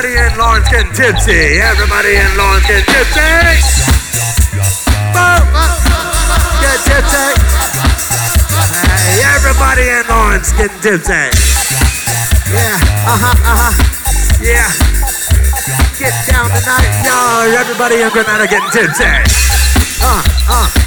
everybody in Lawrence getting tipsy. Everybody in Lawrence getting tipsy. Get tipsy. Hey, everybody in Lawrence getting tipsy. Yeah, yeah. Get down tonight, y'all. Everybody in Grenada getting tipsy.